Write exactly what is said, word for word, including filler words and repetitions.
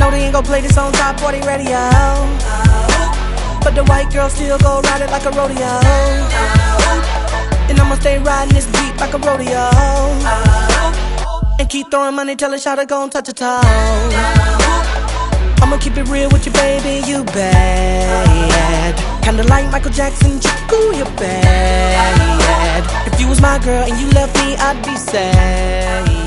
know they ain't gon' play this on top forty radio, but the white girl still go ride it like a rodeo. And I'ma stay riding this beat like a rodeo, and keep throwing money till a shot gon' touch a toe. I'ma keep it real with you, baby, you bad. Kinda like Michael Jackson, Chico, you bad. If you was my girl and you left me, I'd be sad.